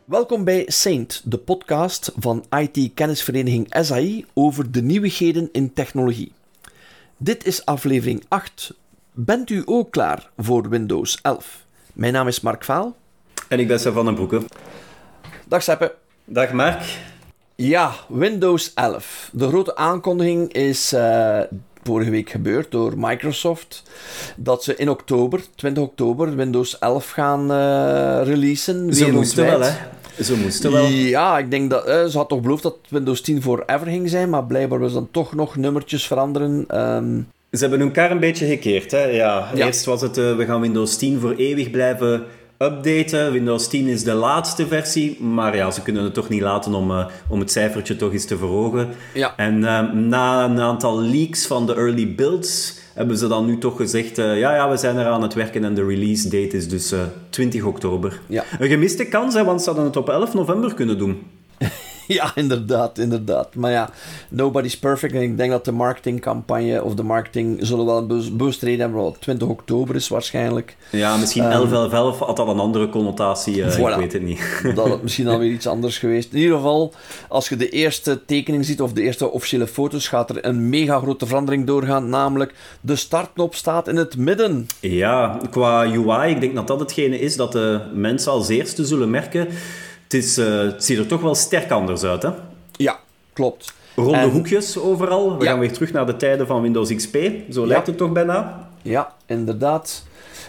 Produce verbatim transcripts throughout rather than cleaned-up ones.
Welkom bij Saint, de podcast van I T-kennisvereniging S A I over de nieuwigheden in technologie. Dit is aflevering acht. Bent u ook klaar voor Windows elf? Mijn naam is Mark Vaal. En ik ben Sepp van den Broeke. Dag Seppe. Dag Mark. Ja, Windows elf. De grote aankondiging is uh, vorige week gebeurd door Microsoft. Dat ze in oktober, twintig oktober, Windows elf gaan uh, releasen. Ze moesten wel, hè? Ze moesten wel. Ja, ik denk dat... Uh, ze had toch beloofd dat Windows tien forever ging zijn, maar blijkbaar was dan toch nog nummertjes veranderen. Um... Ze hebben hun kar een beetje gekeerd, hè? Ja, ja. Eerst was het, uh, we gaan Windows tien voor eeuwig blijven updaten. Windows tien is de laatste versie, maar ja, ze kunnen het toch niet laten om, uh, om het cijfertje toch eens te verhogen. Ja. En uh, na een aantal leaks van de early builds hebben ze dan nu toch gezegd, uh, ja, ja, we zijn er aan het werken en de release date is dus uh, twintig oktober. Ja. Een gemiste kans, hè, want ze hadden het op elf november kunnen doen. Ja, inderdaad, inderdaad. Maar ja, nobody's perfect. En ik denk dat de marketingcampagne of de marketing zullen wel een be- bewust reden hebben. Wel twintig oktober is waarschijnlijk. Ja, misschien um, elf elf elf had dat een andere connotatie. Uh, voilà. Ik weet het niet. Dat had misschien alweer iets anders geweest. In ieder geval, als je de eerste tekening ziet of de eerste officiële foto's, gaat er een mega grote verandering doorgaan. Namelijk, de startknop staat in het midden. Ja, qua U I, ik denk dat dat hetgene is dat de mensen als eerste zullen merken. Het, is, uh, het ziet er toch wel sterk anders uit, hè? Ja, klopt. Ronde en... hoekjes overal. We ja. gaan weer terug naar de tijden van Windows X P. Zo ja. lijkt het toch bijna? Ja, inderdaad.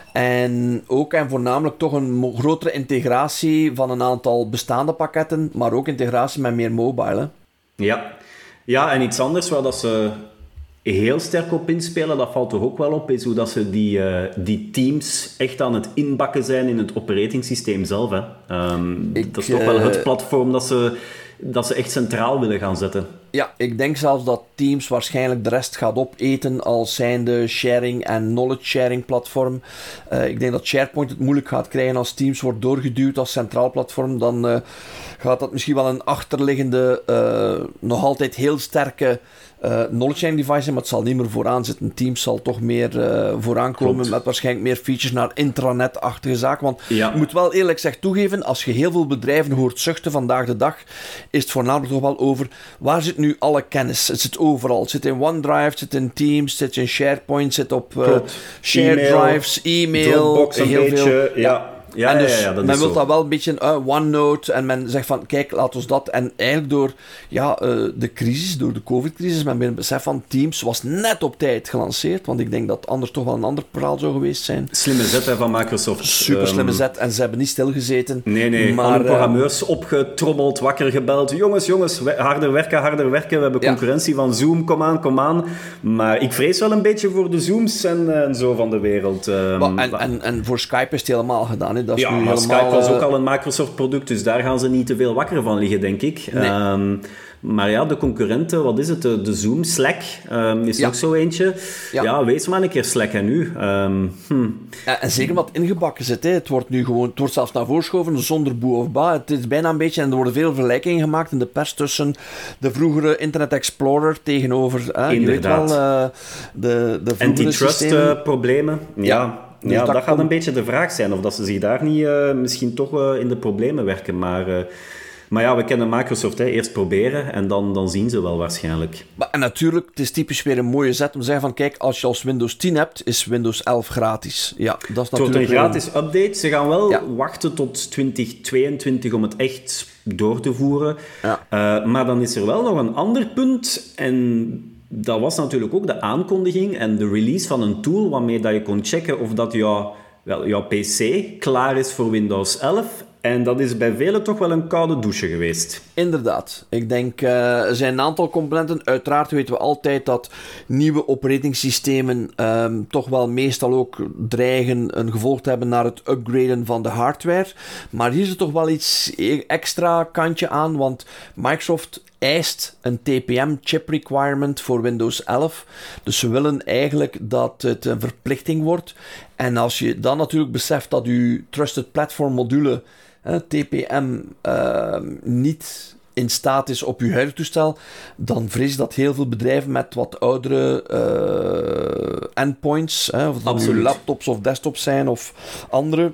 En ook en voornamelijk toch een grotere integratie van een aantal bestaande pakketten, maar ook integratie met meer mobile. Hè? Ja. Ja, en iets anders waar dat ze heel sterk op inspelen, dat valt toch ook wel op, is hoe dat ze die, uh, die teams echt aan het inbakken zijn in het operatingsysteem zelf. Hè. Um, Ik, dat is toch wel het platform dat ze, dat ze echt centraal willen gaan zetten. Ja, ik denk zelfs dat Teams waarschijnlijk de rest gaat opeten als zijnde sharing en knowledge sharing platform. Uh, ik denk dat SharePoint het moeilijk gaat krijgen als Teams wordt doorgeduwd als centraal platform. Dan uh, gaat dat misschien wel een achterliggende, uh, nog altijd heel sterke Uh, knowledge sharing device, maar het zal niet meer vooraan zitten. Teams zal toch meer uh, vooraan komen Klopt. Met waarschijnlijk meer features naar intranet-achtige zaken. Want ja. je moet wel eerlijk gezegd toegeven, als je heel veel bedrijven hoort zuchten vandaag de dag, is het voornamelijk toch wel over waar zit nu alle kennis? Het zit overal. Het zit in OneDrive, het zit in Teams, het zit in SharePoint, het zit op uh, shared e-mail, drives, e-mail, Dropbox een heel beetje, veel. Ja. Ja, en dus ja, ja, dat men wil zo. dat wel een beetje uh, OneNote en men zegt van kijk, laat ons dat. En eigenlijk door ja, uh, de crisis, door de COVID-crisis, men het besef van Teams was net op tijd gelanceerd, want ik denk dat anders toch wel een ander verhaal zou geweest zijn. Slimme zet hè, van Microsoft. Super slimme um, zet en ze hebben niet stilgezeten. Nee, nee, maar, alle programmeurs uh, opgetrommeld, wakker gebeld. Jongens, jongens, harder werken, harder werken. We hebben concurrentie ja. van Zoom, kom aan, kom aan. Maar ik vrees wel een beetje voor de Zooms en, en zo van de wereld. Um, well, en, en, en voor Skype is het helemaal gedaan. Hè. Dat is ja, nu maar helemaal... Skype was ook al een Microsoft-product, dus daar gaan ze niet te veel wakker van liggen, denk ik. Nee. Um, maar ja, de concurrenten, wat is het? De, de Zoom, Slack um, is ja. nog zo eentje. Ja. ja, wees maar een keer Slack en nu. Um, hm. ja, en zeker wat ingebakken zit. Hè. Het wordt nu gewoon, het wordt zelfs naar voren geschoven zonder boe of ba. Het is bijna een beetje, en er worden veel vergelijkingen gemaakt in de pers tussen de vroegere Internet Explorer tegenover, hè, Inderdaad. je weet wel, uh, de, de antitrust-problemen. Uh, ja. ja. Dus ja, dat, dat komt... gaat een beetje de vraag zijn, of dat ze zich daar niet uh, misschien toch uh, in de problemen werken. Maar, uh, maar ja, we kennen Microsoft, hè. Eerst proberen en dan, dan zien ze wel waarschijnlijk. Maar, en natuurlijk, het is typisch weer een mooie zet om te zeggen van kijk, als je als Windows tien hebt, is Windows elf gratis. Ja, dat is het natuurlijk wordt een gratis een... update. Ze gaan wel ja. wachten tot twintig tweeëntwintig om het echt door te voeren. Ja. Uh, maar dan is er wel nog een ander punt en... Dat was natuurlijk ook de aankondiging en de release van een tool waarmee dat je kon checken of dat jouw, wel, jouw P C klaar is voor Windows elf. En dat is bij velen toch wel een koude douche geweest. Inderdaad. Ik denk, uh, er zijn een aantal componenten. Uiteraard weten we altijd dat nieuwe operatingsystemen um, toch wel meestal ook dreigen een gevolg te hebben naar het upgraden van de hardware. Maar hier is er toch wel iets extra kantje aan, want Microsoft eist een T P M chip requirement voor Windows elf. Dus ze willen eigenlijk dat het een verplichting wordt. En als je dan natuurlijk beseft dat je Trusted Platform module, eh, T P M, uh, niet in staat is op je huidige toestel, dan vrees ik dat heel veel bedrijven met wat oudere uh, endpoints, eh, of dat nu laptops of desktops zijn of andere,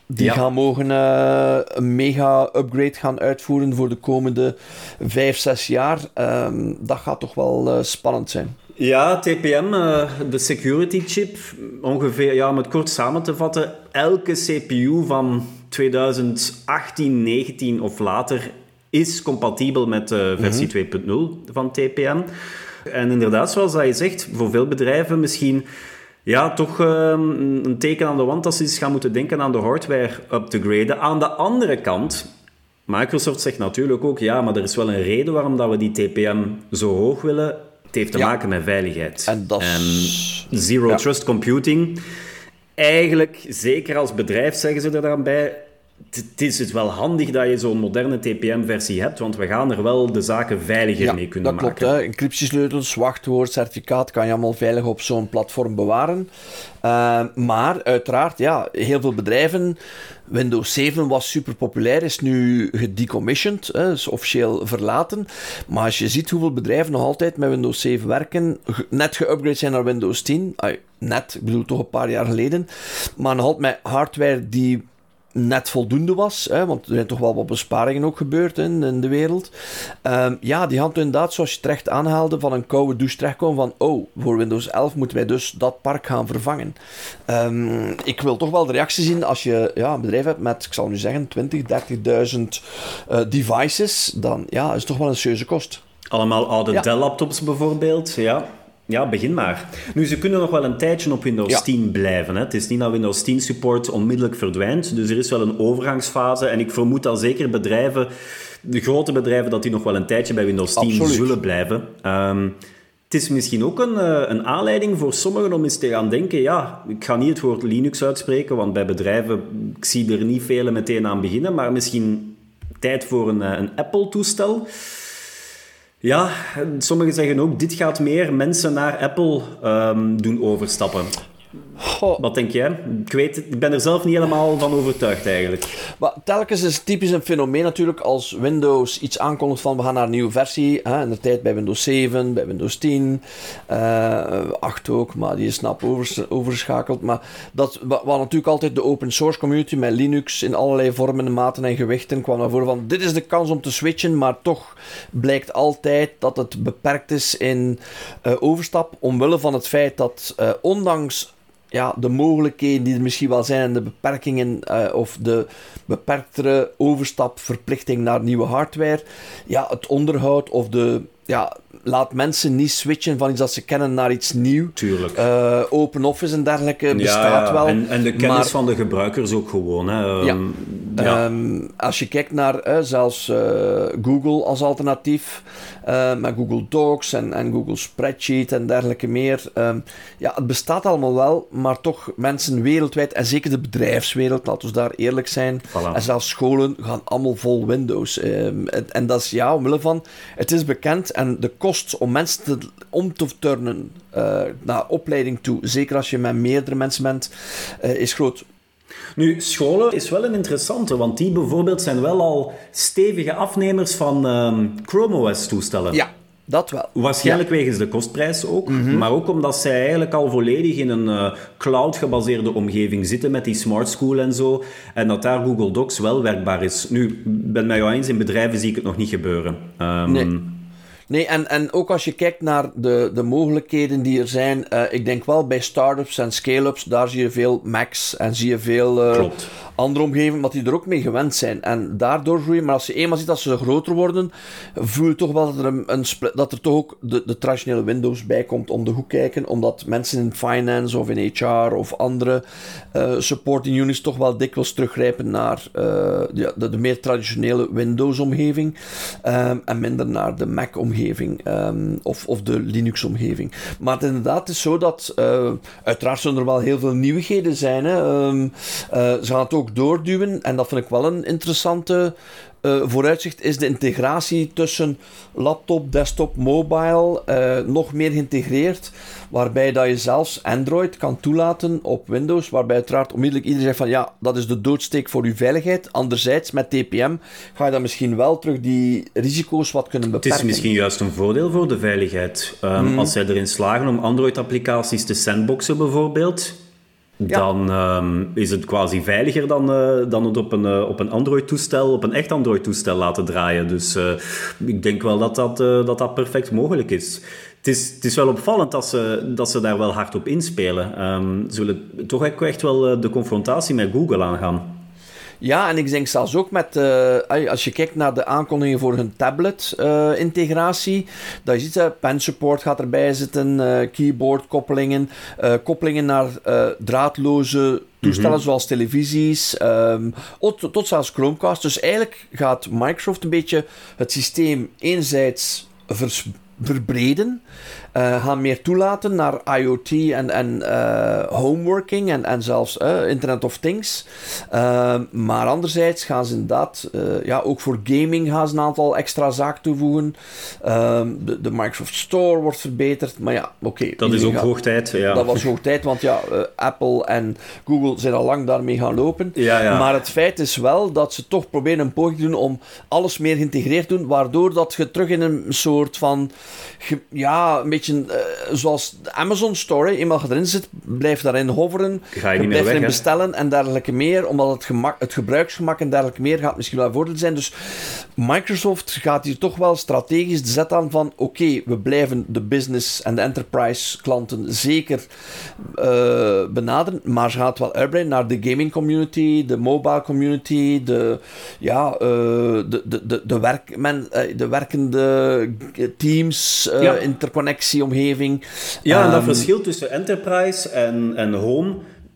die ja. gaan mogen uh, een mega-upgrade gaan uitvoeren voor de komende vijf, zes jaar. Um, dat gaat toch wel uh, spannend zijn. Ja, T P M, uh, de security chip, ongeveer, ja, om het kort samen te vatten, elke C P U van twintig achttien, negentien of later is compatibel met uh, versie mm-hmm. twee punt nul van T P M. En inderdaad, zoals dat je zegt, voor veel bedrijven misschien ja, toch uh, een teken aan de wand dat ze eens gaan moeten denken aan de hardware up te graden. Aan de andere kant, Microsoft zegt natuurlijk ook, ja, maar er is wel een reden waarom dat we die T P M zo hoog willen. Het heeft te ja. maken met veiligheid. En, dat en Zero ja. Trust Computing. Eigenlijk, zeker als bedrijf, zeggen ze er dan bij, het is het wel handig dat je zo'n moderne T P M-versie hebt, want we gaan er wel de zaken veiliger ja, mee kunnen dat maken. Klopt, hè. Encryptiesleutels, wachtwoord, certificaat kan je allemaal veilig op zo'n platform bewaren. Uh, maar uiteraard, ja, heel veel bedrijven... Windows zeven was super populair, is nu gedecommissioned, hè, is officieel verlaten. Maar als je ziet hoeveel bedrijven nog altijd met Windows zeven werken, net geupgrade zijn naar Windows tien, ay, net, ik bedoel toch een paar jaar geleden, maar nog altijd met hardware die net voldoende was, hè, want er zijn toch wel wat besparingen ook gebeurd in, in de wereld. Um, ja, die gaan inderdaad, zoals je terecht aanhaalde, van een koude douche terechtkomen van, oh, voor Windows elf moeten wij dus dat park gaan vervangen. Um, ik wil toch wel de reactie zien als je ja, een bedrijf hebt met, ik zal nu zeggen, twintig, dertigduizend uh, devices, dan ja, is het toch wel een serieuze kost. Allemaal oude ja. Dell-laptops bijvoorbeeld, ja. Ja, begin maar. Nu, ze kunnen nog wel een tijdje op Windows ja. tien blijven. Hè. Het is niet dat Windows tien support onmiddellijk verdwijnt. Dus er is wel een overgangsfase. En ik vermoed dat zeker bedrijven, de grote bedrijven, dat die nog wel een tijdje bij Windows tien Absoluut. zullen blijven. Um, het is misschien ook een, een aanleiding voor sommigen om eens te gaan denken, ja, ik ga niet het woord Linux uitspreken, want bij bedrijven, ik zie er niet vele meteen aan beginnen, maar misschien tijd voor een, een Apple-toestel. Ja, sommigen zeggen ook, dit gaat meer mensen naar Apple um, doen overstappen. Goh. Wat denk jij? Ik weet, ik ben er zelf niet helemaal van overtuigd eigenlijk. Maar telkens is het typisch een fenomeen natuurlijk als Windows iets aankondigt van we gaan naar een nieuwe versie. Hè, in de tijd bij Windows zeven, bij Windows tien, uh, acht ook, maar die is snap overs- overschakeld. Maar dat was natuurlijk altijd de open source community met Linux in allerlei vormen, maten en gewichten kwam naar voren van dit is de kans om te switchen, maar toch blijkt altijd dat het beperkt is in uh, overstap, omwille van het feit dat uh, ondanks ja, de mogelijkheden die er misschien wel zijn en de beperkingen uh, of de beperktere overstapverplichting naar nieuwe hardware, ja, het onderhoud of de, ja, laat mensen niet switchen van iets dat ze kennen naar iets nieuws. Tuurlijk. Uh, open office en dergelijke bestaat ja, ja. wel. En, en de kennis maar, van de gebruikers ook gewoon. Hè. Um, ja. Ja. Um, als je kijkt naar uh, zelfs uh, Google als alternatief, uh, met Google Docs en, en Google Spreadsheet en dergelijke meer. Um, ja, het bestaat allemaal wel, maar toch mensen wereldwijd, en zeker de bedrijfswereld, laten we daar eerlijk zijn, voilà. En zelfs scholen gaan allemaal vol Windows. Um, en, en dat is ja, omwille van, het is bekend en de kost om mensen te, om te turnen uh, naar opleiding toe, zeker als je met meerdere mensen bent, uh, is groot. Nu, scholen is wel een interessante, want die bijvoorbeeld zijn wel al stevige afnemers van um, Chrome O S-toestellen. Ja, dat wel. Waarschijnlijk ja. wegens de kostprijs ook, mm-hmm. maar ook omdat zij eigenlijk al volledig in een uh, cloud-gebaseerde omgeving zitten met die Smart School en zo, en dat daar Google Docs wel werkbaar is. Nu, ik ben met jou eens, in bedrijven zie ik het nog niet gebeuren. Um, nee. Nee, en, en ook als je kijkt naar de, de mogelijkheden die er zijn, uh, ik denk wel bij start-ups en scale-ups, daar zie je veel Macs en zie je veel uh, andere omgevingen, omdat die er ook mee gewend zijn. En daardoor groeien, maar als je eenmaal ziet dat ze groter worden, voel je toch wel dat er, een, een split, dat er toch ook de, de traditionele Windows bij komt om de hoek kijken, omdat mensen in finance of in H R of andere uh, supporting units toch wel dikwijls teruggrijpen naar uh, de, de, de meer traditionele Windows-omgeving um, en minder naar de Mac-omgeving. Um, of, of de Linux-omgeving. Maar het inderdaad is zo dat uh, uiteraard zullen er wel heel veel nieuwigheden zijn. Hè. Um, uh, ze gaan het ook doorduwen en dat vind ik wel een interessante uh, vooruitzicht, is de integratie tussen laptop, desktop, mobile uh, nog meer geïntegreerd, waarbij dat je zelfs Android kan toelaten op Windows, waarbij uiteraard onmiddellijk iedereen zegt van ja, dat is de doodsteek voor uw veiligheid. Anderzijds, met T P M ga je dan misschien wel terug die risico's wat kunnen beperken. Het is misschien juist een voordeel voor de veiligheid. Um, mm. Als zij erin slagen om Android-applicaties te sandboxen bijvoorbeeld, Ja. Dan um, is het quasi veiliger dan, uh, dan het op een, uh, op een Android-toestel, op een echt Android-toestel laten draaien. Dus uh, ik denk wel dat dat, uh, dat dat perfect mogelijk is. Het is, het is wel opvallend dat ze, dat ze daar wel hard op inspelen. Um, ze willen toch echt wel uh, de confrontatie met Google aangaan. Ja, en ik denk zelfs ook met, uh, als je kijkt naar de aankondigingen voor hun tablet-integratie, uh, dat je ziet, uh, pen support gaat erbij zitten, uh, keyboard-koppelingen, uh, koppelingen naar uh, draadloze toestellen mm-hmm. zoals televisies, um, tot, tot zelfs Chromecast. Dus eigenlijk gaat Microsoft een beetje het systeem enerzijds vers- verbreden, uh, gaan meer toelaten naar IoT en, en uh, homeworking en, en zelfs uh, Internet of Things. Uh, maar anderzijds gaan ze inderdaad, uh, ja, ook voor gaming gaan ze een aantal extra zaken toevoegen. Uh, de, de Microsoft Store wordt verbeterd, maar ja, oké. Okay, dat is ook gaat, hoog tijd. Ja. Dat was hoog tijd, want ja, uh, Apple en Google zijn al lang daarmee gaan lopen. Ja, ja. Maar het feit is wel dat ze toch proberen een poging te doen om alles meer geïntegreerd te doen, waardoor dat je terug in een soort van Ge, ja, een beetje uh, zoals de Amazon Store. Hè. Eenmaal je erin zit, blijf daarin hoveren. Ga je, je niet blijft meer erin weg, bestellen en dergelijke meer. Omdat het, gemak, het gebruiksgemak en dergelijke meer gaat misschien wel een voordeel zijn. Dus Microsoft gaat hier toch wel strategisch de zet aan van oké, okay, we blijven de business en de enterprise klanten zeker uh, benaderen. Maar ze gaat wel uitbreiden naar de gaming community, de mobile community, de, ja, uh, de, de, de, de, werk, men, uh, de werkende teams, uh, ja. interconnectieomgeving. Ja, en dat um, verschil tussen enterprise en, en home,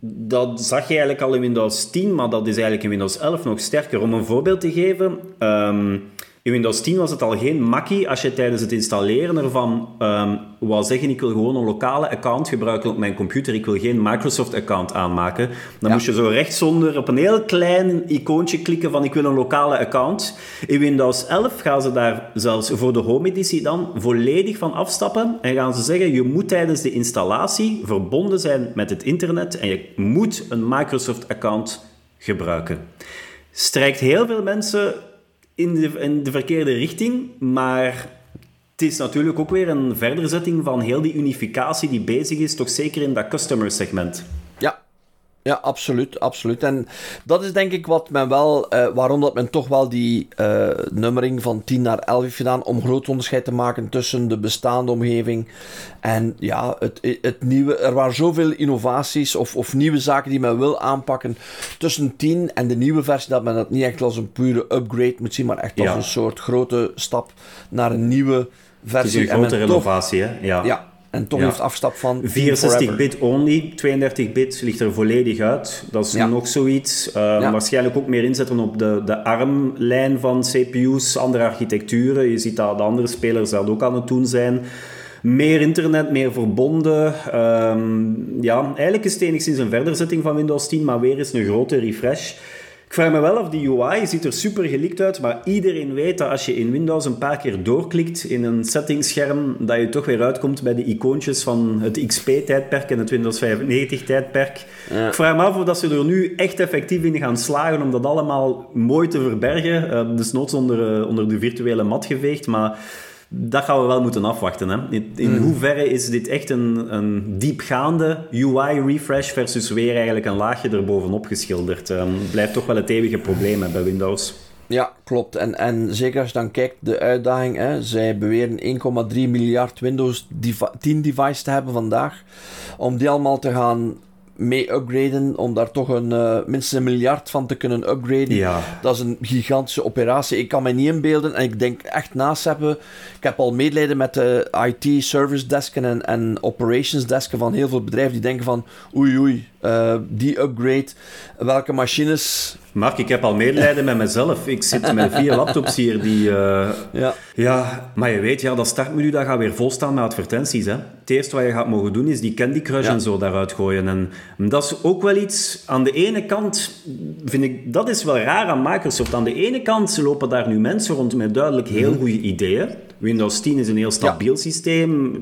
dat zag je eigenlijk al in Windows tien, maar dat is eigenlijk in Windows elf nog sterker. Om een voorbeeld te geven, um, in Windows tien was het al geen makkie als je tijdens het installeren ervan um, wou zeggen, ik wil gewoon een lokale account gebruiken op mijn computer, ik wil geen Microsoft-account aanmaken. Dan ja. moest je zo rechtsonder op een heel klein icoontje klikken van ik wil een lokale account. In Windows elf gaan ze daar zelfs voor de Home-editie dan volledig van afstappen en gaan ze zeggen, je moet tijdens de installatie verbonden zijn met het internet en je moet een Microsoft-account gebruiken. Strijkt heel veel mensen in de, in de verkeerde richting, maar het is natuurlijk ook weer een verderzetting van heel die unificatie die bezig is, toch zeker in dat customer segment. Ja, ja, absoluut, absoluut. En dat is denk ik wat men wel, uh, waarom dat men toch wel die uh, nummering van tien naar elf heeft gedaan, om groot onderscheid te maken tussen de bestaande omgeving en ja, het, het nieuwe. Er waren zoveel innovaties of, of nieuwe zaken die men wil aanpakken tussen tien en de nieuwe versie, dat men dat niet echt als een pure upgrade moet zien, maar echt als ja. een soort grote stap naar een nieuwe versie. Het is een grote renovatie, hè? Ja. ja. En toch ja. heeft afstap van vierenzestig bit only, tweeëndertig bit ligt er volledig uit. Dat is ja. nog zoiets. Uh, ja. Waarschijnlijk ook meer inzetten op de, de ARM-lijn van C P U's, andere architecturen. Je ziet dat de andere spelers dat ook aan het doen zijn. Meer internet, meer verbonden. Um, ja, eigenlijk is het enigszins een verderzetting van Windows tien, maar weer eens een grote refresh. Ik vraag me wel af, die U I ziet er super gelikt uit, maar iedereen weet dat als je in Windows een paar keer doorklikt in een settingsscherm, dat je toch weer uitkomt bij de icoontjes van het X P-tijdperk en het Windows vijfennegentig-tijdperk. Ja. Ik vraag me af of dat ze er nu echt effectief in gaan slagen om dat allemaal mooi te verbergen. Uh, dus noods onder, uh, onder de virtuele mat geveegd, maar dat gaan we wel moeten afwachten. Hè? In, in mm. hoeverre is dit echt een, een diepgaande U I-refresh versus weer eigenlijk een laagje erbovenop geschilderd? Het um, blijft toch wel het eeuwige probleem hè, bij Windows. Ja, klopt. En, en zeker als je dan kijkt, de uitdaging, hè, zij beweren één komma drie miljard Windows tien devices te hebben vandaag. Om die allemaal te gaan mee upgraden, om daar toch een, uh, minstens een miljard van te kunnen upgraden. Ja. Dat is een gigantische operatie. Ik kan me niet inbeelden, en ik denk echt naast hebben, ik heb al medelijden met de I T service desken en, en operations desken van heel veel bedrijven die denken van oei oei, uh, die upgrade, welke machines... Mark, ik heb al medelijden met mezelf. Ik zit met vier laptops hier die... Uh... Ja. ja, maar je weet, ja, dat startmenu dat gaat weer volstaan met advertenties. Hè. Het eerste wat je gaat mogen doen is die Candy Crush ja. en zo daaruit gooien. En dat is ook wel iets... Aan de ene kant vind ik... Dat is wel raar aan Microsoft. Aan de ene kant lopen daar nu mensen rond met duidelijk heel goede ideeën. Windows tien is een heel stabiel ja. systeem.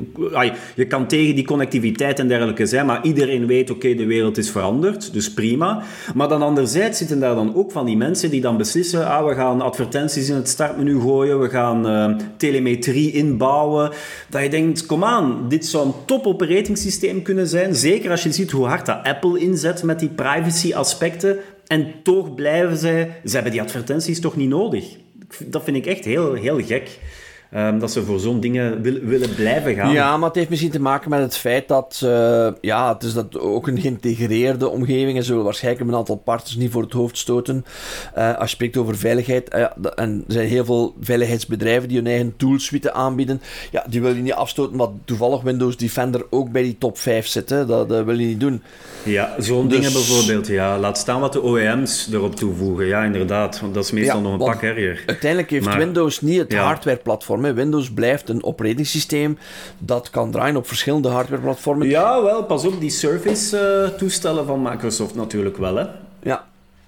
Je kan tegen die connectiviteit en dergelijke zijn, maar iedereen weet, oké, okay, de wereld is veranderd, dus prima. Maar dan anderzijds zitten daar dan ook van die mensen die dan beslissen, ah, we gaan advertenties in het startmenu gooien, we gaan uh, telemetrie inbouwen. Dat je denkt, kom aan, dit zou een top operatingsysteem kunnen zijn. Zeker als je ziet hoe hard dat Apple inzet met die privacy aspecten. En toch blijven zij... Ze hebben die advertenties toch niet nodig. Dat vind ik echt heel, heel gek. Um, dat ze voor zo'n dingen wil, willen blijven gaan. Ja, maar het heeft misschien te maken met het feit dat... Uh, ja, het is dat ook een geïntegreerde omgeving is. Ze willen waarschijnlijk een aantal partners niet voor het hoofd stoten. Uh, als je spreekt over veiligheid... Uh, en er zijn heel veel veiligheidsbedrijven die hun eigen toolsuite aanbieden. Ja, die wil je niet afstoten, maar toevallig Windows Defender ook bij die top vijf zit. Hè. Dat, dat wil je niet doen. Ja, zo'n dus... dingen bijvoorbeeld. Ja. Laat staan wat de O E M's erop toevoegen. Ja, inderdaad. Want dat is meestal ja, nog een pak erger. Uiteindelijk heeft maar, Windows niet het ja. hardwareplatform. Windows blijft een operatingsysteem dat kan draaien op verschillende hardwareplatformen. Ja, wel, pas op, die Surface-toestellen uh, van Microsoft natuurlijk wel, hè. Ja.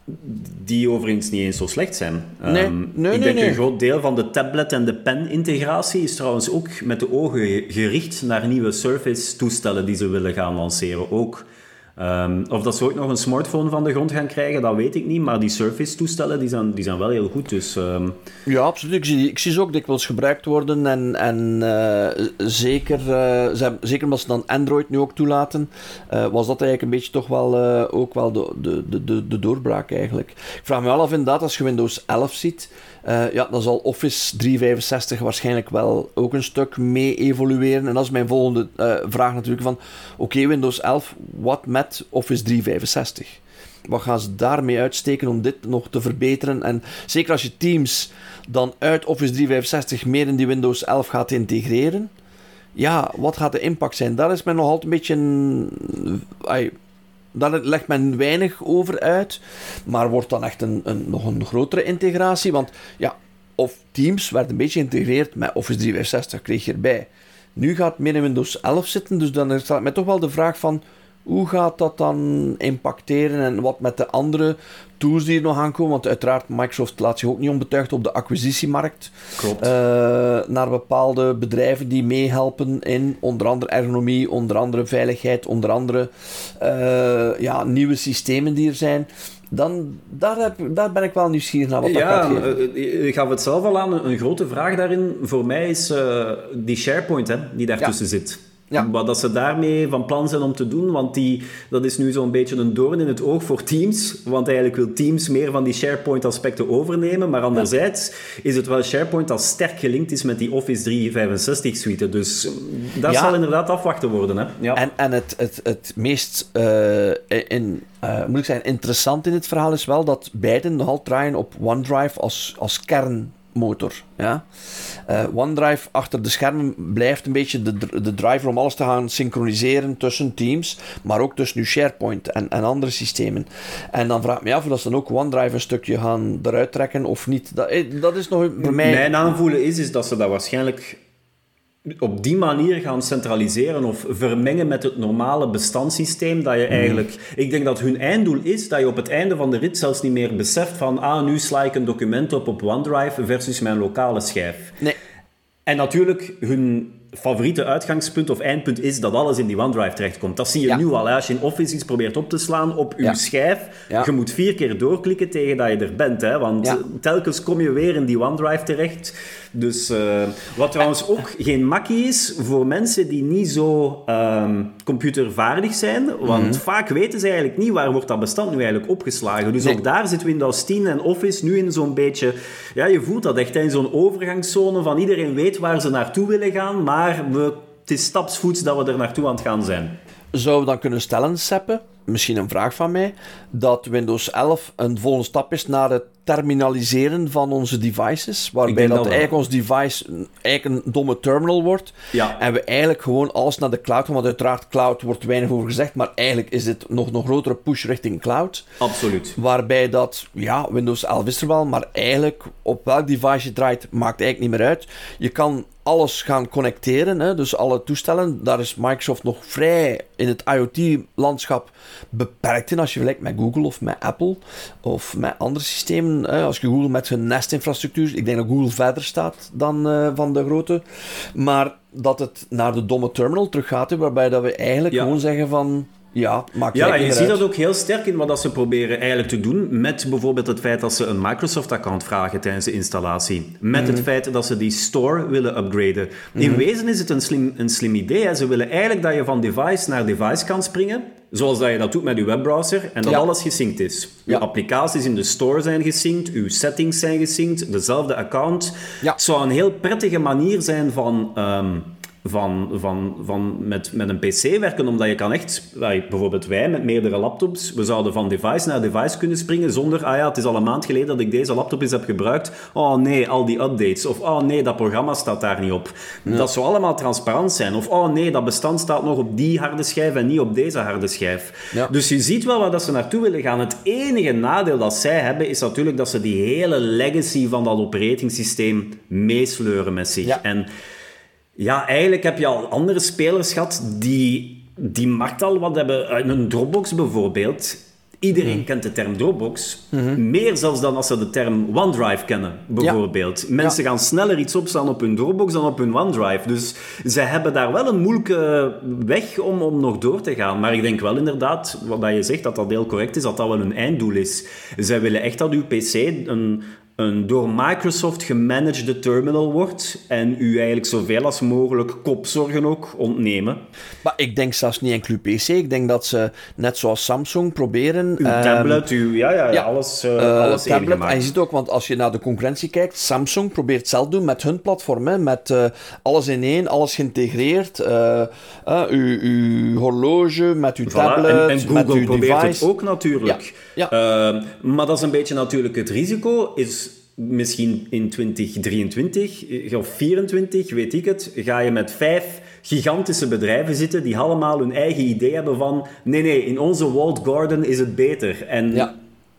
Die overigens niet eens zo slecht zijn. Nee, um, nee, ik nee, denk nee. een groot deel van de tablet- en de pen-integratie is trouwens ook met de ogen gericht naar nieuwe Surface-toestellen die ze willen gaan lanceren. Ook. Um, of dat ze ook nog een smartphone van de grond gaan krijgen, dat weet ik niet. Maar die Surface-toestellen, die zijn, die zijn wel heel goed. Dus, um... Ja, absoluut. Ik zie, ik zie ze ook dikwijls gebruikt worden. En, en uh, zeker, uh, ze hebben, zeker omdat ze dan Android nu ook toelaten, uh, was dat eigenlijk een beetje toch wel, uh, ook wel de, de, de, de doorbraak eigenlijk. Ik vraag me wel af inderdaad, als je Windows elf ziet, Uh, ja, dan zal Office driehonderdvijfenzestig waarschijnlijk wel ook een stuk mee evolueren. En dat is mijn volgende uh, vraag natuurlijk van... Oké, okay, Windows elf, wat met Office driehonderdvijfenzestig? Wat gaan ze daarmee uitsteken om dit nog te verbeteren? En zeker als je Teams dan uit Office driehonderdvijfenzestig meer in die Windows elf gaat integreren... Ja, wat gaat de impact zijn? Daar is men nog altijd een beetje... Een, uh, Daar legt men weinig over uit, maar wordt dan echt een, een, nog een grotere integratie. Want ja, of Teams werd een beetje geïntegreerd met Office driehonderdvijfenzestig, kreeg je erbij. Nu gaat het meer in Windows elf zitten, dus dan staat mij toch wel de vraag van... Hoe gaat dat dan impacteren en wat met de andere tools die er nog aankomen? Want uiteraard, Microsoft laat zich ook niet onbetuigd op de acquisitiemarkt. Klopt. Uh, naar bepaalde bedrijven die meehelpen in onder andere ergonomie, onder andere veiligheid, onder andere uh, ja, nieuwe systemen die er zijn. Dan, daar, heb, daar ben ik wel nieuwsgierig naar wat dat ja, gaat geven. Je gaf het zelf al aan. Een grote vraag daarin voor mij is uh, die SharePoint hè, die daartussen ja. zit. Ja. Wat dat ze daarmee van plan zijn om te doen, want die, dat is nu zo'n beetje een doorn in het oog voor Teams, want eigenlijk wil Teams meer van die SharePoint-aspecten overnemen, maar anderzijds ja. is het wel SharePoint dat sterk gelinkt is met die Office driehonderdvijfenzestig-suite, dus dat ja. zal inderdaad afwachten worden. Hè? Ja. En, en het, het, het meest uh, in, uh, moet ik zeggen, interessant in het verhaal is wel dat beiden nog altijd draaien op OneDrive als, als kern. Motor. Ja? Uh, OneDrive achter de schermen blijft een beetje de, de driver om alles te gaan synchroniseren tussen Teams, maar ook tussen nu SharePoint en, en andere systemen. En dan vraag ik me af of ze dan ook OneDrive een stukje gaan eruit trekken of niet. Dat, dat is nog voor mij... Mijn aanvoelen is, is dat ze dat waarschijnlijk op die manier gaan centraliseren of vermengen met het normale bestandssysteem, dat je eigenlijk... Mm. Ik denk dat hun einddoel is dat je op het einde van de rit zelfs niet meer beseft van ah, nu sla ik een document op op OneDrive versus mijn lokale schijf. Nee. En natuurlijk, hun favoriete uitgangspunt of eindpunt is dat alles in die OneDrive terechtkomt. Dat zie je ja. nu al. Hè? Als je in Office iets probeert op te slaan op je ja. schijf, ja. je moet vier keer doorklikken tegen dat je er bent. Hè? Want ja. telkens kom je weer in die OneDrive terecht. Dus uh, wat trouwens ook geen makkie is voor mensen die niet zo um, computervaardig zijn, want mm-hmm. vaak weten ze eigenlijk niet waar wordt dat bestand nu eigenlijk opgeslagen. Dus nee. ook daar zit Windows tien en Office nu in zo'n beetje... Ja, je voelt dat echt in zo'n overgangszone van iedereen weet waar ze naartoe willen gaan, maar we, het is stapsvoets dat we er naartoe aan het gaan zijn. Zouden we dan kunnen stellen, Seppe, misschien een vraag van mij, dat Windows elf een volgende stap is naar het terminaliseren van onze devices, waarbij dat, dat eigenlijk ons device eigenlijk een domme terminal wordt ja. en we eigenlijk gewoon alles naar de cloud gaan, want uiteraard cloud wordt weinig over gezegd, maar eigenlijk is dit nog een grotere push richting cloud. Absoluut. Waarbij dat, ja, Windows elf is er wel, maar eigenlijk op welk device je draait, maakt eigenlijk niet meer uit. Je kan alles gaan connecteren, hè, dus alle toestellen. Daar is Microsoft nog vrij in het IoT-landschap beperkt in, als je vergelijkt met Google of met Apple of met andere systemen. Hè. Als je Google met zijn Nest-infrastructuur, ik denk dat Google verder staat dan uh, van de grote, maar dat het naar de domme terminal terug gaat, hè, waarbij dat we eigenlijk ja. gewoon zeggen van... Ja, maakt ja, en je ziet uit. Dat ook heel sterk in wat dat ze proberen eigenlijk te doen met bijvoorbeeld het feit dat ze een Microsoft-account vragen tijdens de installatie. Met mm-hmm. het feit dat ze die store willen upgraden. Mm-hmm. In wezen is het een slim, een slim idee. Hè. Ze willen eigenlijk dat je van device naar device kan springen, zoals dat je dat doet met je webbrowser, en dat ja. alles gesynct is. Je ja. applicaties in de store zijn gesynct, je settings zijn gesynct, dezelfde account. Ja. Het zou een heel prettige manier zijn van... Um, Van, van, van met, met een pc werken, omdat je kan echt... Bijvoorbeeld wij met meerdere laptops, we zouden van device naar device kunnen springen zonder... Ah ja, het is al een maand geleden dat ik deze laptop eens heb gebruikt. Oh nee, al die updates. Of oh nee, dat programma staat daar niet op. Ja. Dat zou allemaal transparant zijn. Of oh nee, dat bestand staat nog op die harde schijf en niet op deze harde schijf. Ja. Dus je ziet wel waar dat ze naartoe willen gaan. Het enige nadeel dat zij hebben, is natuurlijk dat ze die hele legacy van dat operatingsysteem meesleuren met zich. Ja. En... Ja, eigenlijk heb je al andere spelers gehad die die markt al wat hebben. Een Dropbox bijvoorbeeld. Iedereen mm. kent de term Dropbox. Mm-hmm. Meer zelfs dan als ze de term OneDrive kennen, bijvoorbeeld. Ja. Mensen ja. gaan sneller iets opslaan op hun Dropbox dan op hun OneDrive. Dus ze hebben daar wel een moeilijke weg om, om nog door te gaan. Maar ik denk wel inderdaad, wat je zegt, dat dat heel correct is, dat dat wel hun einddoel is. Zij willen echt dat uw pc een... een door Microsoft gemanagede terminal wordt en u eigenlijk zoveel als mogelijk kopzorgen ook ontnemen. Maar ik denk zelfs niet enkel uw pc. Ik denk dat ze, net zoals Samsung, proberen... Uw um, tablet, uw... Ja, ja, ja alles, uh, uh, alles tablet. En je ziet ook, want als je naar de concurrentie kijkt, Samsung probeert het zelf doen met hun platform, hè, met uh, alles in één, alles geïntegreerd. Uh, uh, uw, uw horloge, met uw voilà. tablet, en, en Google met uw probeert device. het ook natuurlijk. Ja. Ja. Uh, maar dat is een beetje natuurlijk het risico, is... Misschien in twintig drieëntwintig of vierentwintig, weet ik het, ga je met vijf gigantische bedrijven zitten die allemaal hun eigen idee hebben van nee, nee, in onze walled garden is het beter. En ja,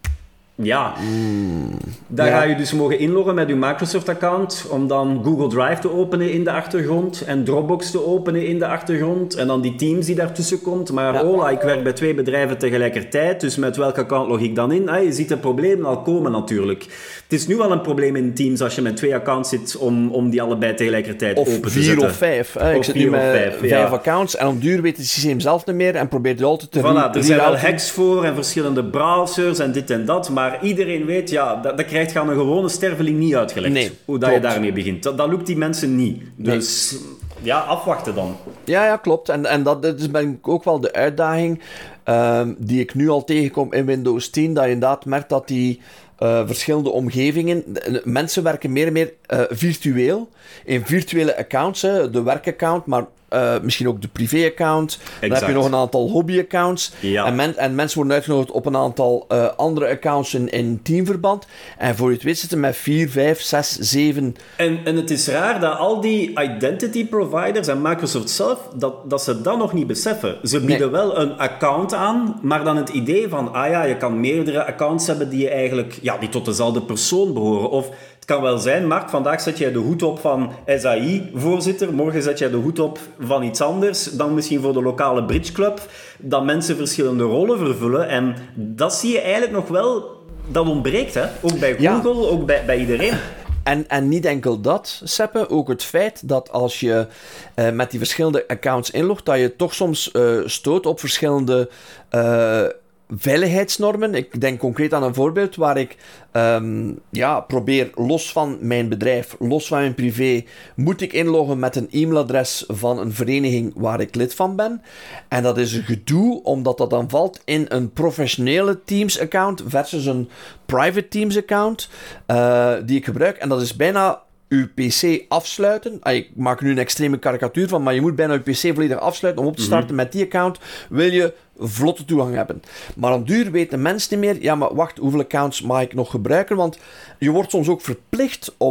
ja mm, daar ja. ga je dus mogen inloggen met je Microsoft-account om dan Google Drive te openen in de achtergrond en Dropbox te openen in de achtergrond en dan die Teams die daartussen komt. Maar ja. hola, ik werk bij twee bedrijven tegelijkertijd, dus met welk account log ik dan in? Ah, je ziet de problemen al komen natuurlijk. Het is nu wel een probleem in Teams als je met twee accounts zit om, om die allebei tegelijkertijd of open te vier zetten. Of vijf. Hè. Ik of zit nu met vijf, vijf ja. accounts en op duur weet het systeem zelf niet meer en probeert het altijd te voilà, re- er zijn wel hacks voor en verschillende browsers en dit en dat, maar iedereen weet, ja, dat, dat krijgt gaan een gewone sterveling niet uitgelegd. Nee, hoe dat klopt. Je daarmee begint. Dat, dat lukt die mensen niet. Dus nee. ja, afwachten dan. Ja, ja, klopt. En, en dat is ben ik ook wel de uitdaging um, die ik nu al tegenkom in Windows tien, dat je inderdaad merkt dat die Uh, verschillende omgevingen. De, mensen werken meer en meer uh, virtueel. In virtuele accounts, hè, de werkaccount, maar uh, misschien ook de privé-account. Dan heb je nog een aantal hobby-accounts. Ja. En, men, en mensen worden uitgenodigd op een aantal uh, andere accounts in, in teamverband. En voor je het weet zitten met vier, vijf, zes, zeven... En, en het is raar dat al die identity providers en Microsoft zelf, dat, dat ze dat nog niet beseffen. Ze bieden nee. wel een account aan, maar dan het idee van, ah ja, je kan meerdere accounts hebben die je eigenlijk... Ja, die tot dezelfde persoon behoren. Of het kan wel zijn, Mark, vandaag zet jij de hoed op van S A I-voorzitter, morgen zet jij de hoed op van iets anders, dan misschien voor de lokale bridgeclub, dat mensen verschillende rollen vervullen. En dat zie je eigenlijk nog wel, dat ontbreekt, hè? Ook bij Google, ja. ook bij, bij iedereen. En, en niet enkel dat, Seppe, ook het feit dat als je uh, met die verschillende accounts inlogt, dat je toch soms uh, stoot op verschillende... Uh, veiligheidsnormen. Ik denk concreet aan een voorbeeld waar ik um, ja, probeer los van mijn bedrijf, los van mijn privé, moet ik inloggen met een e-mailadres van een vereniging waar ik lid van ben. En dat is een gedoe, omdat dat dan valt in een professionele Teams-account versus een private Teams-account uh, die ik gebruik. En dat is bijna uw pc afsluiten. Ah, ik maak er nu een extreme karikatuur van, maar je moet bijna uw pc volledig afsluiten om op te starten mm-hmm. met die account. Wil je vlotte toegang hebben. Maar op duur weet de mens niet meer, ja, maar wacht, hoeveel accounts mag ik nog gebruiken? Want je wordt soms ook verplicht om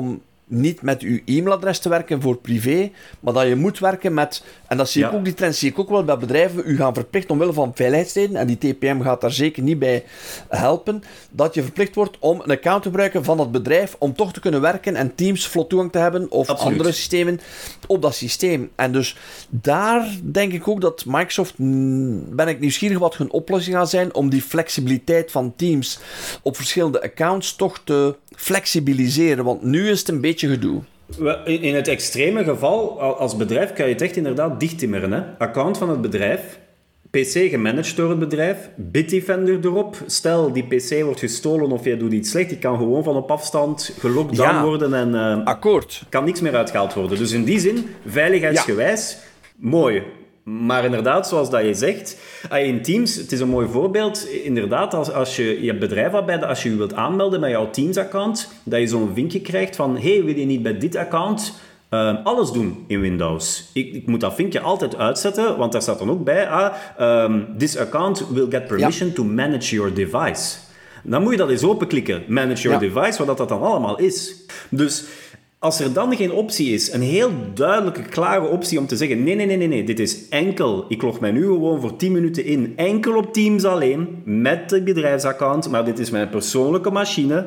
niet met uw e-mailadres te werken voor privé, maar dat je moet werken met, en dat zie ik Ja. ook, die trend zie ik ook wel, dat bedrijven u gaan verplichten omwille van veiligheidsreden, en die T P M gaat daar zeker niet bij helpen, dat je verplicht wordt om een account te gebruiken van dat bedrijf, om toch te kunnen werken en Teams vlot toegang te hebben, of Absoluut. andere systemen op dat systeem. En dus daar denk ik ook dat Microsoft, mm, ben ik nieuwsgierig wat hun oplossing gaat zijn, om die flexibiliteit van Teams op verschillende accounts toch te flexibiliseren, want nu is het een beetje gedoe. In in het extreme geval, al- als bedrijf, kan je het echt inderdaad dichttimmeren. Hè? Account van het bedrijf, P C gemanaged door het bedrijf, Bitdefender erop. Stel, die P C wordt gestolen of jij doet iets slecht, die kan gewoon van op afstand gelockdown Ja. worden en uh, Akkoord. kan niks meer uitgehaald worden. Dus in die zin, veiligheidsgewijs, mooi. Maar inderdaad, zoals dat je zegt, in Teams, het is een mooi voorbeeld, inderdaad, als, als je je bedrijf arbeidt, als je je wilt aanmelden met jouw Teams-account, dat je zo'n vinkje krijgt van, hey, wil je niet bij dit account uh, alles doen in Windows? Ik, ik moet dat vinkje altijd uitzetten, want daar staat dan ook bij, ah, um, this account will get permission ja. to manage your device. Dan moet je dat eens openklikken, manage your ja. device, wat dat dan allemaal is. Dus als er dan geen optie is, een heel duidelijke, klare optie om te zeggen, nee, nee, nee, nee, nee, dit is enkel, ik log mij nu gewoon voor tien minuten in, enkel op Teams alleen, met het bedrijfsaccount, maar dit is mijn persoonlijke machine.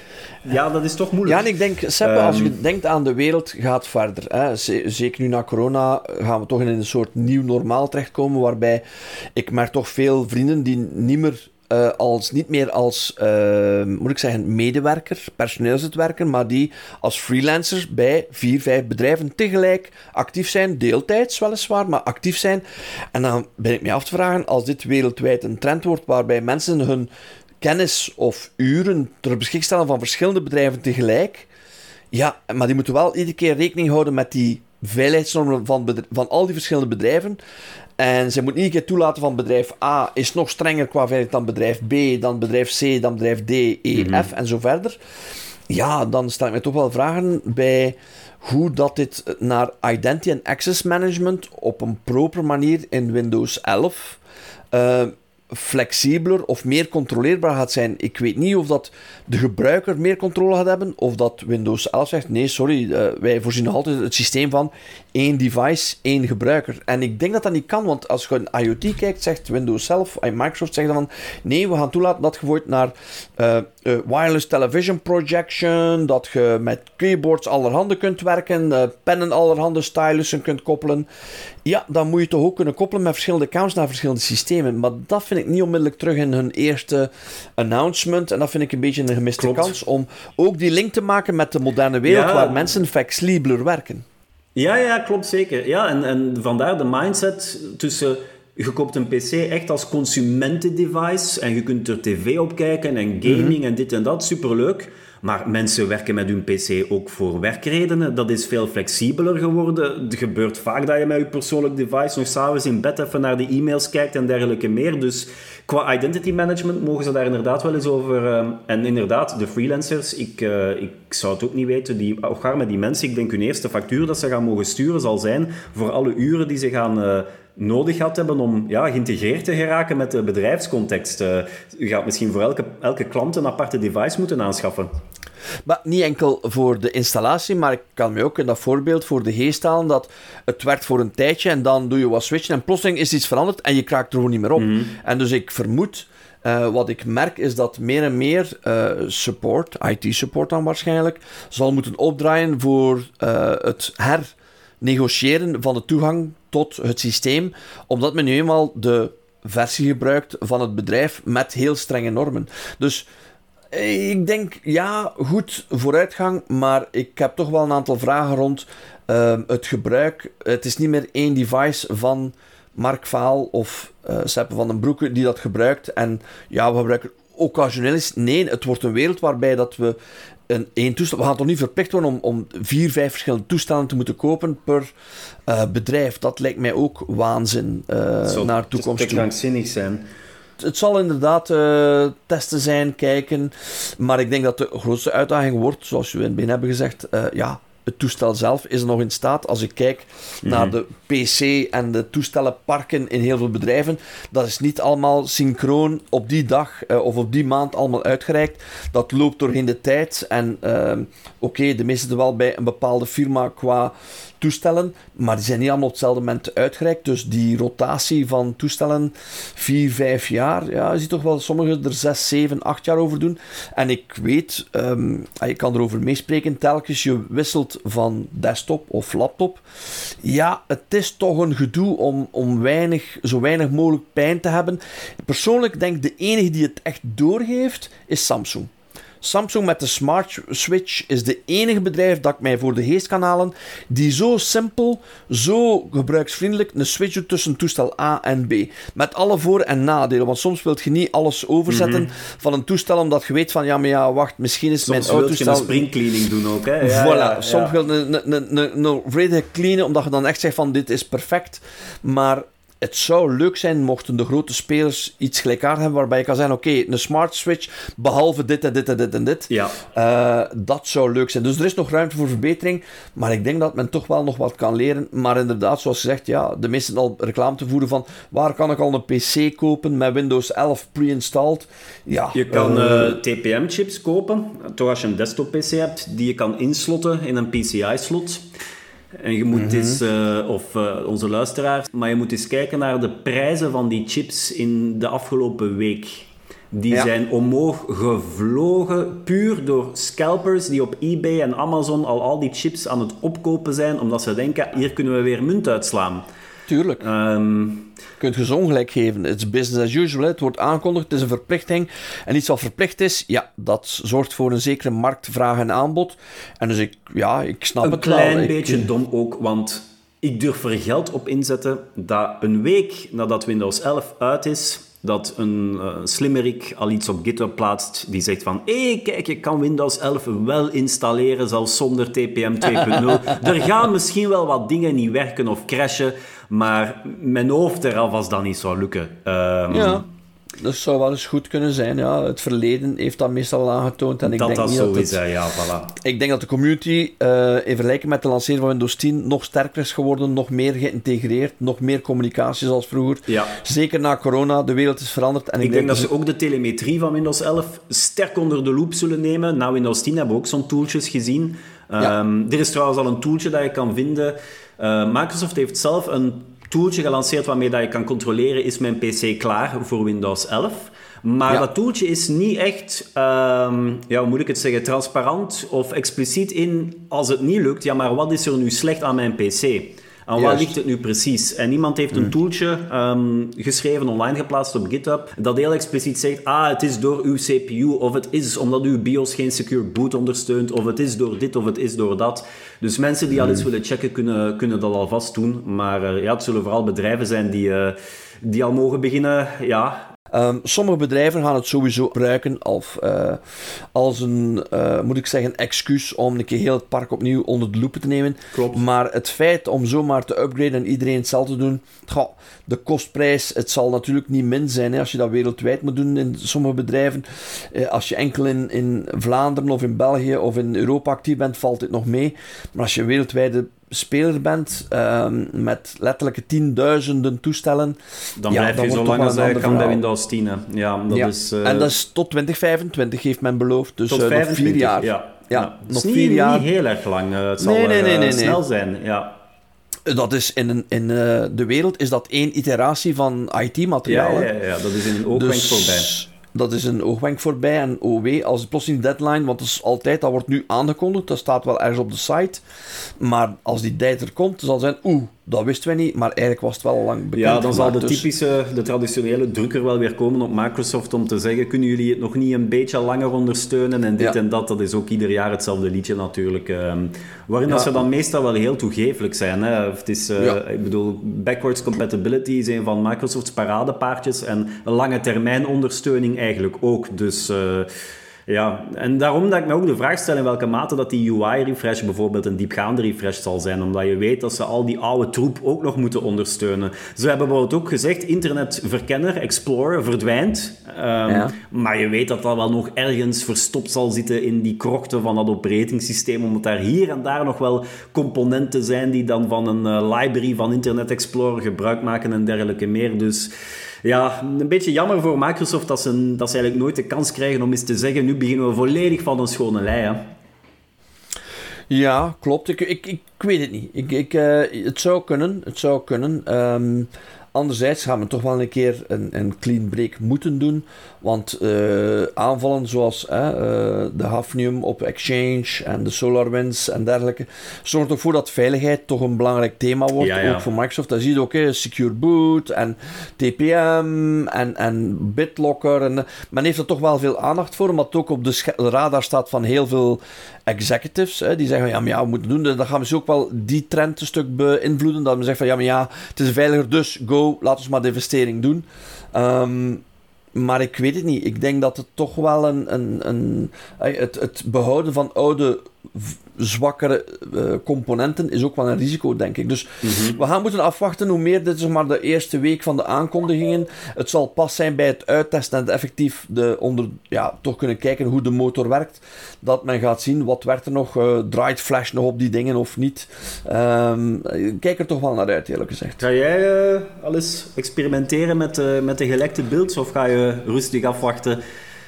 Ja, dat is toch moeilijk. Ja, en ik denk, Seppe, um, als je denkt aan de wereld, gaat verder. Hè. Zeker nu na corona gaan we toch in een soort nieuw normaal terechtkomen, waarbij ik merk toch veel vrienden die niet meer... Uh, als, niet meer als, uh, moet ik zeggen, medewerker, personeelsuitwerker, maar die als freelancers bij vier, vijf bedrijven tegelijk actief zijn, deeltijds weliswaar, maar actief zijn. En dan ben ik me af te vragen, als dit wereldwijd een trend wordt, waarbij mensen hun kennis of uren ter beschikking stellen van verschillende bedrijven tegelijk, ja, maar die moeten wel iedere keer rekening houden met die veiligheidsnormen van, bedrijf, van al die verschillende bedrijven. En ze moet niet een keer toelaten van bedrijf A is nog strenger qua veiligheid dan bedrijf B, dan bedrijf C, dan bedrijf D, E, mm-hmm. F en zo verder. Ja, dan stel ik me toch wel vragen bij hoe dat dit naar Identity and Access Management op een proper manier in Windows elf uh, flexibeler of meer controleerbaar gaat zijn. Ik weet niet of dat de gebruiker meer controle gaat hebben, of dat Windows elf zegt, nee, sorry, uh, wij voorzien nog altijd het systeem van één device, één gebruiker. En ik denk dat dat niet kan, want als je een IoT kijkt, zegt Windows zelf, en Microsoft zegt dan van, nee, we gaan toelaten dat je wordt naar uh, uh, wireless television projection, dat je met keyboards allerhande kunt werken, uh, pennen allerhande stylussen kunt koppelen. Ja, dan moet je toch ook kunnen koppelen met verschillende accounts naar verschillende systemen. Maar dat vind ik niet onmiddellijk terug in hun eerste announcement. En dat vind ik een beetje een gemiste Klopt. kans om ook die link te maken met de moderne wereld, ja. waar mensen flexibeler werken. Ja, ja, klopt zeker. Ja, en, en vandaar de mindset tussen... Je koopt een P C echt als consumentendevice en je kunt er tv op kijken en gaming mm-hmm. en dit en dat, superleuk. Maar mensen werken met hun P C ook voor werkredenen. Dat is veel flexibeler geworden. Het gebeurt vaak dat je met je persoonlijk device nog s'avonds in bed even naar de e-mails kijkt en dergelijke meer. Dus qua identity management mogen ze daar inderdaad wel eens over... Uh, en inderdaad, de freelancers, ik, uh, ik zou het ook niet weten, die, of gaan met die mensen, ik denk hun eerste factuur dat ze gaan mogen sturen zal zijn voor alle uren die ze gaan... Uh, nodig gaat hebben om ja, geïntegreerd te geraken met de bedrijfscontext. Uh, u gaat misschien voor elke, elke klant een aparte device moeten aanschaffen. Maar niet enkel voor de installatie, maar ik kan me ook in dat voorbeeld voor de geest halen dat het werkt voor een tijdje en dan doe je wat switchen en plotseling is iets veranderd en je kraakt er gewoon niet meer op. Mm-hmm. En dus ik vermoed, uh, wat ik merk is dat meer en meer uh, support, I T-support dan waarschijnlijk, zal moeten opdraaien voor uh, het hernegociëren van de toegang tot het systeem, omdat men nu eenmaal de versie gebruikt van het bedrijf met heel strenge normen. Dus ik denk, ja, goed, vooruitgang, maar ik heb toch wel een aantal vragen rond uh, het gebruik. Het is niet meer één device van Mark Vaal of uh, Seppe van den Broeke die dat gebruikt. En ja, we gebruiken occasioneel eens. Nee, het wordt een wereld waarbij dat we een één toestel... We gaan toch niet verplicht worden om, om vier, vijf verschillende toestellen te moeten kopen per uh, bedrijf. Dat lijkt mij ook waanzin uh, Zo, naar de toekomst toe. Het te krankzinnig zijn. Het zal inderdaad uh, testen zijn, kijken. Maar ik denk dat de grootste uitdaging wordt, zoals we in het begin hebben gezegd, uh, ja, het toestel zelf is nog in staat. Als ik kijk mm-hmm. naar de P C en de toestellenparken in heel veel bedrijven, dat is niet allemaal synchroon op die dag uh, of op die maand allemaal uitgereikt. Dat loopt doorheen de tijd. En uh, oké, okay, de meeste wel bij een bepaalde firma qua toestellen, maar die zijn niet allemaal op hetzelfde moment uitgereikt. Dus die rotatie van toestellen, vier, vijf jaar, ja, je ziet toch wel sommigen er zes, zeven, acht jaar over doen. En ik weet, um, je kan erover meespreken, telkens je wisselt van desktop of laptop. Ja, het is toch een gedoe om, om weinig, zo weinig mogelijk pijn te hebben. Persoonlijk denk ik, de enige die het echt doorgeeft, is Samsung. Samsung met de Smart Switch is de enige bedrijf dat ik mij voor de geest kan halen die zo simpel, zo gebruiksvriendelijk een switch doet tussen toestel A en B. Met alle voor- en nadelen. Want soms wil je niet alles overzetten mm-hmm. van een toestel omdat je weet van ja, maar ja, wacht, misschien is soms mijn oude toestel... Soms wil je een springcleaning doen ook, hè? Ja, voilà. Ja, soms ja. wil je een, een, een, een volledige cleanen omdat je dan echt zegt van dit is perfect. Maar het zou leuk zijn mochten de grote spelers iets gelijkaardigs hebben waarbij je kan zeggen, oké, okay, een smart switch, behalve dit en dit en dit en dit. Ja. Uh, dat zou leuk zijn. Dus er is nog ruimte voor verbetering, maar ik denk dat men toch wel nog wat kan leren. Maar inderdaad, zoals gezegd, ja, de meesten al reclame te voeren van waar kan ik al een P C kopen met Windows elf pre-installed. Ja, je kan uh, uh, T P M-chips kopen, toch als je een desktop-P C hebt, die je kan inslotten in een P C I-slot. En je moet mm-hmm. eens, uh, of uh, onze luisteraars, maar je moet eens kijken naar de prijzen van die chips in de afgelopen week. Die ja. zijn omhoog gevlogen, puur door scalpers die op eBay en Amazon al al die chips aan het opkopen zijn, omdat ze denken, hier kunnen we weer munt uitslaan. Tuurlijk. Um, je kunt je zo ongelijk geven. Het is business as usual. Het wordt aangekondigd. Het is een verplichting. En iets wat verplicht is, ja, dat zorgt voor een zekere marktvraag en aanbod. En dus ik, ja, ik snap een het wel. Een klein ik, beetje dom ook, want ik durf er geld op inzetten dat een week nadat Windows elf uit is, dat een uh, slimmerik al iets op GitHub plaatst die zegt van hé, hey, kijk, je kan Windows elf wel installeren, zelfs zonder T P M twee punt nul. Er gaan misschien wel wat dingen niet werken of crashen, maar mijn hoofd er alvast dan niet zou lukken. Um, ja, dat zou wel eens goed kunnen zijn. Ja. Het verleden heeft dat meestal aangetoond. En ik dat denk dat niet zo dat is, het, ja, voilà. Ik denk dat de community, uh, in vergelijking met de lancering van Windows tien, nog sterker is geworden, nog meer geïntegreerd, nog meer communicatie zoals vroeger. Ja. Zeker na corona, de wereld is veranderd. En ik, ik denk denk dat ze ook de telemetrie van Windows elf sterk onder de loep zullen nemen. Na Windows tien hebben we ook zo'n tooltjes gezien. Ja. Um, er is trouwens al een tooltje dat je kan vinden. Uh, Microsoft heeft zelf een tooltje gelanceerd waarmee dat je kan controleren, is mijn P C klaar voor Windows elf? Maar ja. dat tooltje is niet echt, um, ja, hoe moet ik het zeggen, transparant of expliciet in, als het niet lukt, ja, maar wat is er nu slecht aan mijn P C? Aan wat ligt het nu precies? En iemand heeft een tooltje um, geschreven, online geplaatst op GitHub, dat heel expliciet zegt, ah, het is door uw C P U, of het is omdat uw BIOS geen secure boot ondersteunt, of het is door dit, of het is door dat. Dus mensen die al eens willen checken, kunnen, kunnen dat alvast doen. Maar uh, ja, het zullen vooral bedrijven zijn die, uh, die al mogen beginnen, ja... Um, sommige bedrijven gaan het sowieso gebruiken als, uh, als een, uh, moet ik zeggen, excuus om een keer heel het park opnieuw onder de loep te nemen. Klopt. Maar het feit om zomaar te upgraden en iedereen hetzelfde te doen, goh, de kostprijs, het zal natuurlijk niet min zijn hè, als je dat wereldwijd moet doen in sommige bedrijven. Uh, als je enkel in, in Vlaanderen of in België of in Europa actief bent, valt dit nog mee. Maar als je wereldwijde speler bent, um, met letterlijke tienduizenden toestellen, dan ja, blijf dan je zo lang als hij kan bij Windows tien. Hè. Ja, dat ja. Is, uh... En dat is tot twintig vijfentwintig, heeft men beloofd. Dus tot uh, nog vier jaar. Ja, ja, ja. nog niet, vier jaar. Niet heel erg lang. Uh, het zal nee, nee, nee, nee, uh, snel nee. zijn. Ja. Dat is in, een, in uh, de wereld is dat één iteratie van I T-materiaal. Ja, ja, ja, ja, dat is in een oogwenk dus... voorbij. Dat is een oogwenk voorbij. En O W, als het plotseling deadline, want dat is altijd, dat wordt nu aangekondigd, dat staat wel ergens op de site. Maar als die tijd er komt, zal het zijn, oeh, dat wisten we niet, maar eigenlijk was het wel al lang bekend. Ja, dan zal de dus... typische, de traditionele drukker wel weer komen op Microsoft om te zeggen, kunnen jullie het nog niet een beetje langer ondersteunen en dit ja. en dat. Dat is ook ieder jaar hetzelfde liedje natuurlijk. Um, waarin ja. dat ze dan meestal wel heel toegeeflijk zijn. Hè. Het is, uh, ja. ik bedoel, backwards compatibility is een van Microsoft's paradepaardjes en een lange termijn ondersteuning eigenlijk ook. Dus... Uh, Ja, en daarom dat ik me ook de vraag stel in welke mate dat die U I-refresh bijvoorbeeld een diepgaande refresh zal zijn, omdat je weet dat ze al die oude troep ook nog moeten ondersteunen. Ze hebben bijvoorbeeld ook gezegd, internetverkenner, Explorer, verdwijnt. Um, ja. Maar je weet dat dat wel nog ergens verstopt zal zitten in die krochten van dat operatingsysteem, omdat daar hier en daar nog wel componenten zijn die dan van een uh, library van Internet Explorer gebruik maken en dergelijke meer. Dus ja, een beetje jammer voor Microsoft dat ze, dat ze eigenlijk nooit de kans krijgen om eens te zeggen, nu beginnen we volledig van een schone lei. Hè? Ja, klopt. Ik, ik, ik weet het niet. Ik, ik, uh, het zou kunnen. Het zou kunnen. Um, anderzijds gaan we toch wel een keer een, een clean break moeten doen. Want uh, aanvallen zoals uh, uh, de Hafnium op Exchange en de SolarWinds en dergelijke zorgt ervoor dat veiligheid toch een belangrijk thema wordt. Ja, ja. Ook voor Microsoft. Dat zie je ook, hè, Secure Boot en T P M en, en BitLocker. En, men heeft er toch wel veel aandacht voor, omdat het ook op de, sch- de radar staat van heel veel executives. Hè, die zeggen, ja, maar ja, we moeten doen. Dan gaan we dus ook wel die trend een stuk beïnvloeden. Dat men zegt van, ja, maar ja, het is veiliger, dus go, laten we maar de investering doen. Um, Maar ik weet het niet. Ik denk dat het toch wel een... een, een het, het behouden van oude, zwakkere uh, componenten is ook wel een risico, denk ik. Dus mm-hmm. we gaan moeten afwachten hoe meer. Dit is maar de eerste week van de aankondigingen. Het zal pas zijn bij het uittesten en effectief de onder, ja, toch kunnen kijken hoe de motor werkt. Dat men gaat zien wat werkt er nog. Uh, draait Flash nog op die dingen of niet. Um, kijk er toch wel naar uit, eerlijk gezegd. Ga jij uh, al eens experimenteren met, uh, met de gelekte builds of ga je rustig afwachten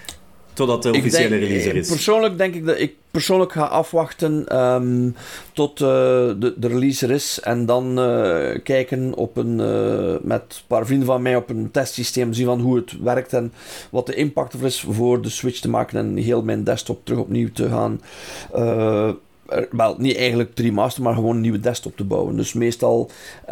totdat de officiële denk, release er is? Persoonlijk denk ik dat ik persoonlijk ga afwachten um, tot uh, de, de release er is en dan uh, kijken op een, uh, met een paar vrienden van mij op een testsysteem, zien van hoe het werkt en wat de impact er is voor de switch te maken en heel mijn desktop terug opnieuw te gaan uh, wel, niet eigenlijk te remaster, maar gewoon een nieuwe desktop te bouwen. Dus meestal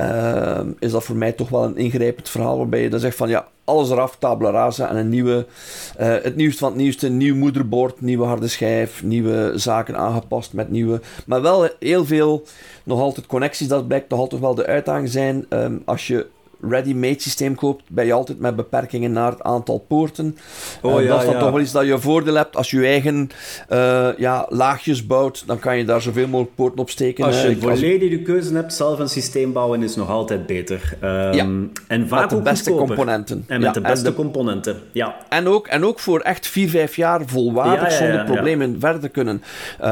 uh, is dat voor mij toch wel een ingrijpend verhaal, waarbij je dan zegt van ja, alles eraf, tabula rasa en een nieuwe, uh, het nieuwste van het nieuwste, nieuw moederbord, nieuwe harde schijf, nieuwe zaken aangepast met nieuwe, maar wel heel veel, nog altijd connecties, dat blijkt nog altijd wel de uitdaging zijn. Um, als je ready-made systeem koopt, ben je altijd met beperkingen naar het aantal poorten. Oh, uh, ja, dat is dan ja. toch wel iets dat je voordeel hebt. Als je je eigen uh, ja, laagjes bouwt, dan kan je daar zoveel mogelijk poorten op steken. Als je uh, volledig de keuze hebt, zelf een systeem bouwen is nog altijd beter. Um, ja. En vaak met de ook beste goedkoper. componenten. En met ja, de beste en de, componenten, ja. En ook, en ook voor echt vier, vijf jaar volwaardig, ja, ja, ja, zonder problemen ja. verder kunnen.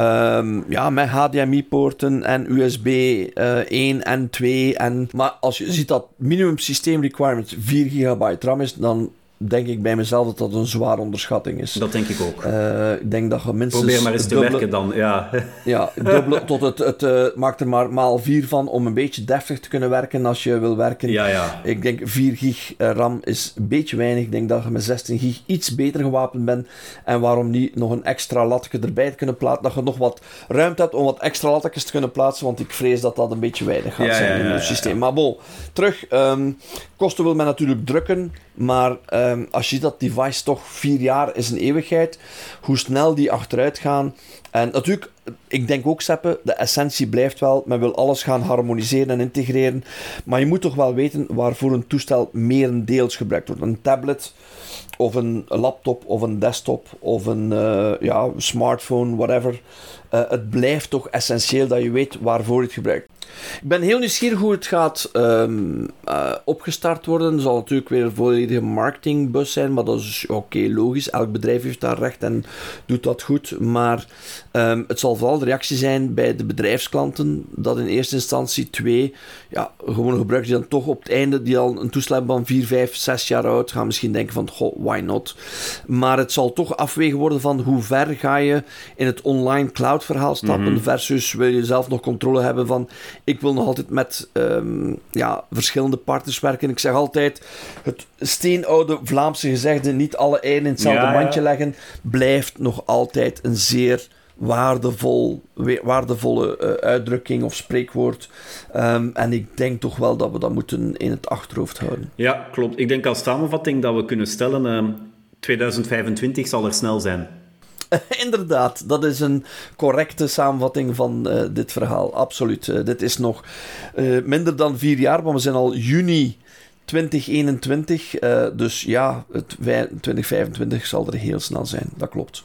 Um, ja, met H D M I-poorten en U S B uh, één en twee. En, maar als je ziet dat minimum systeem requirement vier gigabyte RAM is, dan denk ik bij mezelf dat dat een zware onderschatting is. Dat denk ik ook. Uh, ik denk dat je minstens... Probeer maar eens te dubbele, werken dan, ja. Ja, dubbele, tot het, het uh, maakt er maar maal vier van om een beetje deftig te kunnen werken als je wil werken. Ja, ja. Ik denk vier gig RAM is een beetje weinig. Ik denk dat je met zestien gig iets beter gewapend bent. En waarom niet nog een extra latje erbij te kunnen plaatsen. Dat je nog wat ruimte hebt om wat extra latjes te kunnen plaatsen, want ik vrees dat dat een beetje weinig gaat ja, zijn ja, ja, in het systeem. Ja. Maar bon, terug. Um, kosten wil men natuurlijk drukken, maar um, als je ziet dat device toch vier jaar is een eeuwigheid, hoe snel die achteruit gaan. En natuurlijk, ik denk ook, Seppe, de essentie blijft wel, men wil alles gaan harmoniseren en integreren, maar je moet toch wel weten waarvoor een toestel merendeels gebruikt wordt. Een tablet, of een laptop, of een desktop, of een uh, ja, smartphone, whatever. Uh, het blijft toch essentieel dat je weet waarvoor je het gebruikt. Ik ben heel nieuwsgierig hoe het gaat um, uh, opgestart worden. Het zal natuurlijk weer een volledige marketingbus zijn, maar dat is oké, okay, logisch. Elk bedrijf heeft daar recht en doet dat goed. Maar um, het zal vooral de reactie zijn bij de bedrijfsklanten, dat in eerste instantie twee, ja, gewoon gebruikers die dan toch op het einde, die al een toestel hebben van vier, vijf, zes jaar oud, gaan misschien denken van, goh, why not? Maar het zal toch afwegen worden van hoe ver ga je in het online cloud verhaal stappen, mm-hmm. versus wil je zelf nog controle hebben van, ik wil nog altijd met um, ja, verschillende partners werken. Ik zeg altijd, het steenoude Vlaamse gezegde, niet alle eieren in hetzelfde ja, mandje ja. leggen, blijft nog altijd een zeer waardevol, waardevolle uh, uitdrukking of spreekwoord. Um, en ik denk toch wel dat we dat moeten in het achterhoofd houden. Ja, klopt. Ik denk als samenvatting dat we kunnen stellen, uh, tweeduizend vijfentwintig zal er snel zijn. Inderdaad, dat is een correcte samenvatting van uh, dit verhaal. Absoluut. Uh, dit is nog uh, minder dan vier jaar, maar we zijn al juni twintig eenentwintig. Uh, dus ja, het twintig vijfentwintig zal er heel snel zijn. Dat klopt.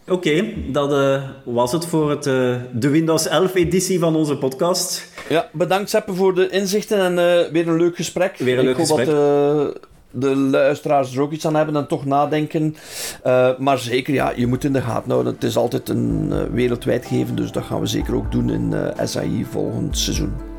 Oké, okay, dat uh, was het voor het, uh, de Windows elf editie van onze podcast. Ja, bedankt Seppe voor de inzichten en uh, weer een leuk gesprek. Weer een leuk Ik hoop gesprek. dat uh, de luisteraars er ook iets aan hebben en toch nadenken. Uh, maar zeker, ja, je moet in de gaten houden. Het is altijd een uh, wereldwijd gegeven, dus dat gaan we zeker ook doen in uh, S A I volgend seizoen.